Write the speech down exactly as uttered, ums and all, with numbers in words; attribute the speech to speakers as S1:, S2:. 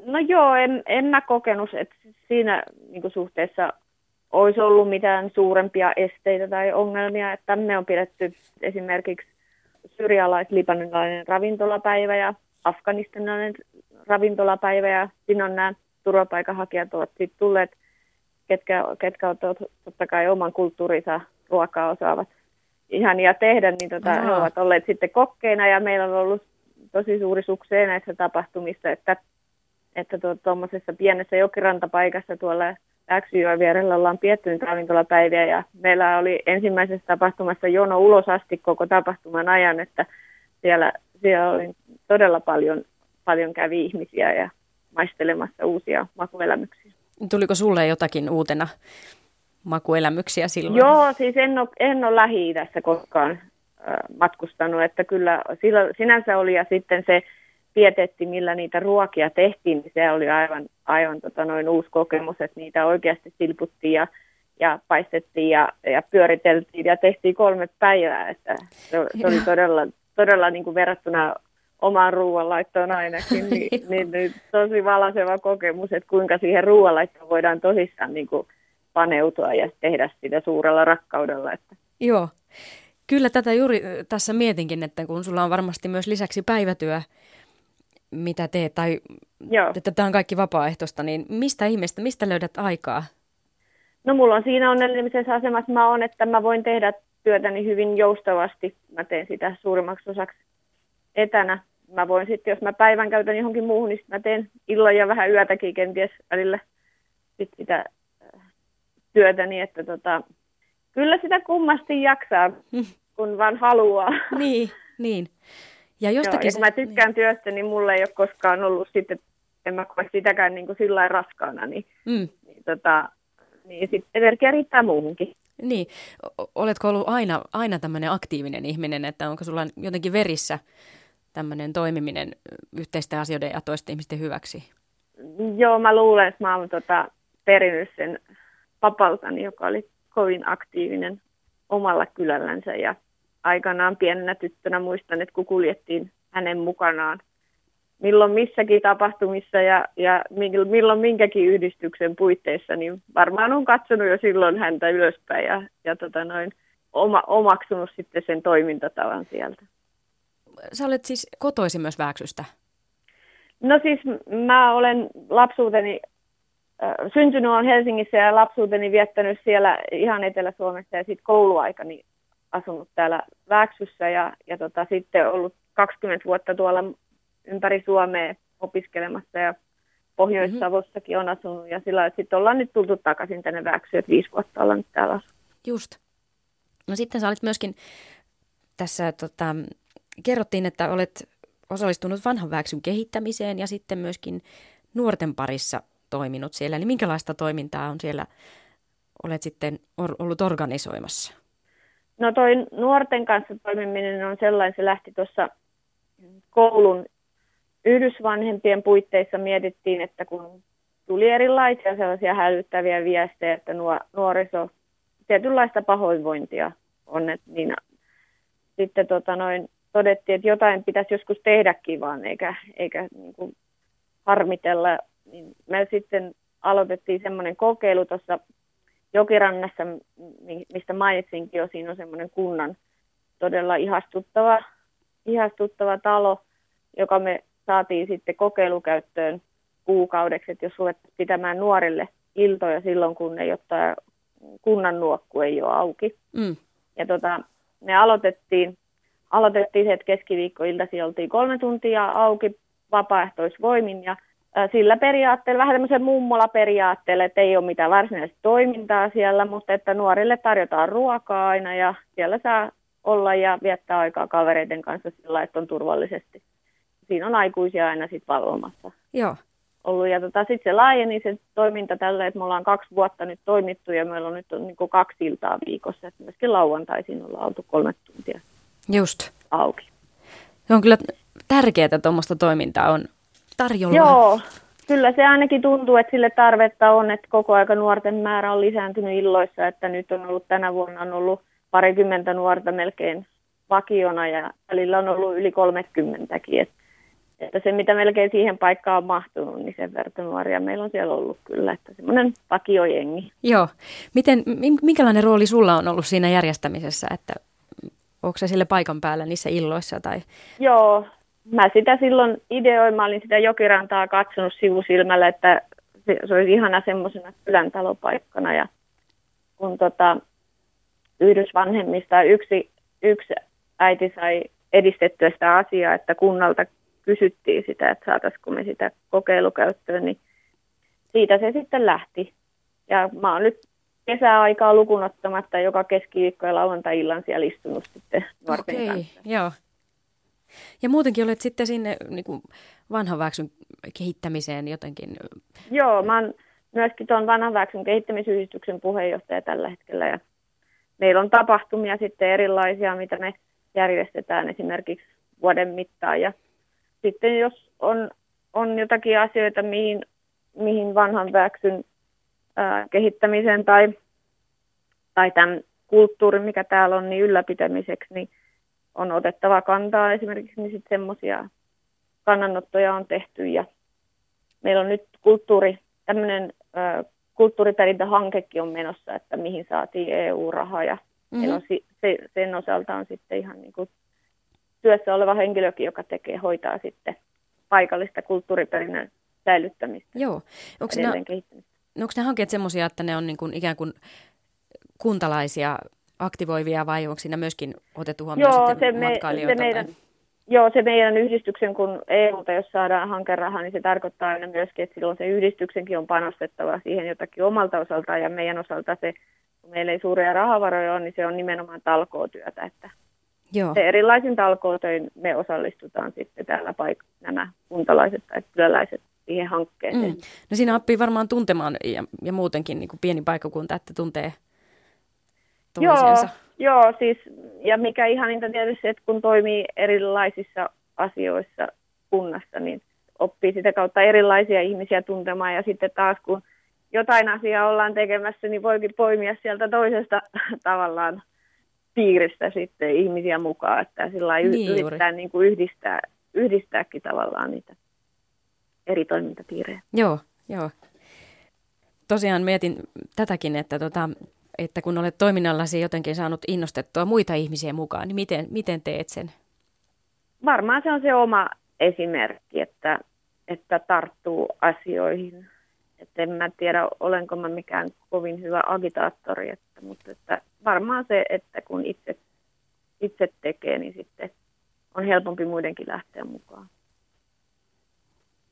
S1: No joo, en, en mä kokenut, että siinä niin kuin suhteessa olisi ollut mitään suurempia esteitä tai ongelmia, että me on pidetty esimerkiksi syyrialais-libanonilainen ravintolapäivä ja afganistanilainen ravintolapäivä ja siinä on nämä turvapaikanhakijat ovat sitten tulleet, ketkä, ketkä ovat totta kai oman kulttuurinsa ruokaa osaavat ihania tehdä, niin tota, he ovat olleet sitten kokkeina ja meillä on ollut tosi suuri sukseen näissä tapahtumissa, että että tuommoisessa tuo, pienessä jokirantapaikassa tuolla Äksyjoen vierellä ollaan piettynyt ravintolapäiviä ja meillä oli ensimmäisessä tapahtumassa jono ulos asti koko tapahtuman ajan, että siellä, siellä oli todella paljon, paljon kävi ihmisiä ja maistelemassa uusia makuelämyksiä.
S2: Tuliko sulle jotakin uutena makuelämyksiä silloin?
S1: Joo, siis en ole, en ole Lähi-idässä koskaan äh, matkustanut, että kyllä sillä, sinänsä oli ja sitten se pietetti, millä niitä ruokia tehtiin, niin se oli aivan, aivan tota, noin uusi kokemus, että niitä oikeasti silputtiin ja, ja paistettiin ja, ja pyöriteltiin ja tehtiin kolme päivää, että se, se oli todella, todella niin kuin verrattuna omaan ruoanlaittoon ainakin, niin, niin, niin tosi valaiseva kokemus, että kuinka siihen ruoanlaittoon voidaan tosissaan niin kuin paneutua ja tehdä sitä suurella rakkaudella. Että.
S2: Joo, kyllä tätä juuri tässä mietinkin, että kun sulla on varmasti myös lisäksi päivätyö, mitä teet, tai Joo. että tämä on kaikki vapaaehtoista, niin mistä ihmeestä, mistä löydät aikaa?
S1: No mulla on siinä onnellisessa asemassa mä oon, että mä voin tehdä työtäni hyvin joustavasti. Mä teen sitä suurimmaksi osaksi etänä. Mä voin sitten, jos mä päivän käytän johonkin muuhun, niin mä teen illan ja vähän yötäkin kenties välillä sit sitä työtäni, että tota, kyllä sitä kummasti jaksaa, kun vaan haluaa.
S2: Niin, niin. Ja jostakin
S1: Joo, ja kun mä tykkään työstä, niin mulla ei ole koskaan ollut sitten, en mä koe sitäkään niin kuin sillä lailla raskaana, niin, mm. niin, tota, niin sit energia riittää muuhunkin.
S2: Niin, oletko ollut aina, aina tämmöinen aktiivinen ihminen, että onko sulla jotenkin verissä tämmöinen toimiminen yhteisten asioiden ja toisten ihmisten hyväksi?
S1: Joo, mä luulen, että mä oon tota, perinnyt sen papaltani, joka oli kovin aktiivinen omalla kylällänsä ja aikanaan pienenä tyttönä muistan, että kun kuljettiin hänen mukanaan milloin missäkin tapahtumissa ja, ja milloin minkäkin yhdistyksen puitteissa, niin varmaan on katsonut jo silloin häntä ylöspäin ja, ja tota noin, oma, omaksunut sitten sen toimintatavan sieltä.
S2: Sä olet siis kotoisin myös Vääksystä?
S1: No siis mä olen lapsuuteni, äh, syntynyt olen Helsingissä ja lapsuuteni viettänyt siellä ihan Etelä-Suomessa ja sitten kouluaikani asunut täällä Vääksyssä ja, ja tota, sitten ollut kaksikymmentä vuotta tuolla ympäri Suomea opiskelemassa ja Pohjois-Savossakin on asunut ja sillä että sitten ollaan nyt tultu takaisin tänne Vääksyyn, että viisi vuotta ollaan nyt täällä asunut.
S2: Just. No sitten sä olit myöskin tässä, tota, kerrottiin, että olet osallistunut Vanhan Vääksyn kehittämiseen ja sitten myöskin nuorten parissa toiminut siellä. Eli minkälaista toimintaa on siellä, olet sitten or- ollut organisoimassa?
S1: No toi nuorten kanssa toimiminen on sellainen, se lähti tuossa koulun yhdysvanhempien puitteissa mietittiin, että kun tuli erilaisia sellaisia hälyttäviä viestejä, että nuo, nuoriso, tietynlaista pahoinvointia on, että niin sitten tota noin, todettiin, että jotain pitäisi joskus tehdäkin vaan, eikä, eikä niin kuin harmitella. Niin me sitten aloitettiin semmoinen kokeilu tuossa Jokirannassa, mistä mainitsinkin jo, siinä on semmoinen kunnan todella ihastuttava, ihastuttava talo, joka me saatiin sitten kokeilukäyttöön kuukaudeksi, että jos ruvettaisiin pitämään nuorille iltoja silloin, kun ei ottaa kunnan nuokku ei ole auki. Mm. Ja tota, me aloitettiin, aloitettiin se, että keskiviikkoiltaisin oltiin kolme tuntia auki vapaaehtoisvoimin ja sillä periaatteella, vähän tämmöisen mummola-periaatteella, että ei ole mitään varsinaista toimintaa siellä, mutta että nuorille tarjotaan ruokaa aina ja siellä saa olla ja viettää aikaa kavereiden kanssa sillä, että on turvallisesti. Siinä on aikuisia aina sitten valvomassa.
S2: Joo.
S1: Ollut. Ja tota, sitten se laajeni se toiminta tällä, että me ollaan kaksi vuotta nyt toimittu ja meillä on nyt on niin kuin kaksi iltaa viikossa. Että myöskin lauantaisin ollaan oltu kolme tuntia
S2: Just.
S1: auki.
S2: Se on kyllä tärkeää, että tuommoista toimintaa on tarjolla.
S1: Joo, kyllä se ainakin tuntuu, että sille tarvetta on, että koko aika nuorten määrä on lisääntynyt illoissa, että nyt on ollut tänä vuonna on ollut parikymmentä nuorta melkein vakiona ja välillä on ollut yli kolmekymmentäkin. Et, että se, mitä melkein siihen paikkaan on mahtunut, niin sen verran nuoria meillä on siellä ollut kyllä, että semmoinen vakiojengi.
S2: Joo. Miten, minkälainen rooli sulla on ollut siinä järjestämisessä, että onko se sille paikan päällä niissä illoissa? Tai?
S1: Joo, mä sitä silloin ideoin, mä olin sitä Jokirantaa katsonut sivusilmällä, että se, se olisi ihana semmoisena kyläntalopaikkana ja kun tota, yhdysvanhemmista yksi, yksi äiti sai edistettyä sitä asiaa, että kunnalta kysyttiin sitä, että saataisiko me sitä kokeilukäyttöön, niin siitä se sitten lähti. Ja mä oon nyt kesäaikaa lukuun ottamatta joka keskiviikko ja lauantai-illan siellä istunut sitten nuorten
S2: Okei,
S1: kanssa.
S2: Joo. Ja muutenkin olet sitten sinne niin kuin vanhan väksyn kehittämiseen jotenkin.
S1: Joo, mä oon myöskin tuon vanhan väksyn kehittämisyhdistyksen puheenjohtaja tällä hetkellä. Ja meillä on tapahtumia sitten erilaisia, mitä me järjestetään esimerkiksi vuoden mittaan. Ja sitten jos on, on jotakin asioita, mihin, mihin vanhan väksyn ää, kehittämisen tai, tai tämän kulttuurin, mikä täällä on, niin ylläpitämiseksi, niin on otettava kantaa esimerkiksi, niin sitten semmoisia kannanottoja on tehty. Ja meillä on nyt kulttuuri, tämmöinen ää, kulttuuriperintöhankekin on menossa, että mihin saatiin E U-rahaa ja mm-hmm. meillä on se, sen osalta on sitten ihan niin kuin työssä oleva henkilökin, joka tekee, hoitaa sitten paikallista kulttuuriperinnön säilyttämistä.
S2: Joo. Onko nämä, onko nämä hankkeet semmoisia, että ne on niin kuin ikään kuin kuntalaisia aktivoivia vai onko siinä myöskin otettu huomioon
S1: joo,
S2: sitten
S1: se me,
S2: matkailijoita?
S1: Se meidän, joo, se meidän yhdistyksen, kun E U:lta jos saadaan hankerahaa, niin se tarkoittaa aina myöskin, että silloin se yhdistyksenkin on panostettava siihen jotakin omalta osaltaan ja meidän osalta se, kun meillä ei suuria rahavaroja ole, niin se on nimenomaan talkootyötä, että
S2: Joo.
S1: Se erilaisin talkootöin me osallistutaan sitten täällä paik- nämä kuntalaiset tai kyläläiset siihen hankkeeseen. Mm.
S2: No siinä oppii varmaan tuntemaan ja, ja muutenkin niin kuin pieni paikkakunta, että tuntee toisensa.
S1: Joo, joo, siis ja mikä ihaninta tietysti, että kun toimii erilaisissa asioissa kunnassa, niin oppii sitä kautta erilaisia ihmisiä tuntemaan ja sitten taas kun jotain asiaa ollaan tekemässä, niin voikin poimia sieltä toisesta tavallaan piiristä sitten ihmisiä mukaan, että sillä niin yrittää niin kuin yhdistää, yhdistääkin tavallaan niitä eri toimintapiirejä.
S2: Joo, joo. Tosiaan mietin tätäkin, että, tota, että kun olet toiminnallasi jotenkin saanut innostettua muita ihmisiä mukaan, niin miten, miten teet sen?
S1: Varmaan se on se oma esimerkki, että, että tarttuu asioihin. Että en mä tiedä, olenko mä mikään kovin hyvä agitaattori, että, mutta että varmaan se, että kun itse, itse tekee, niin sitten on helpompi muidenkin lähteä mukaan.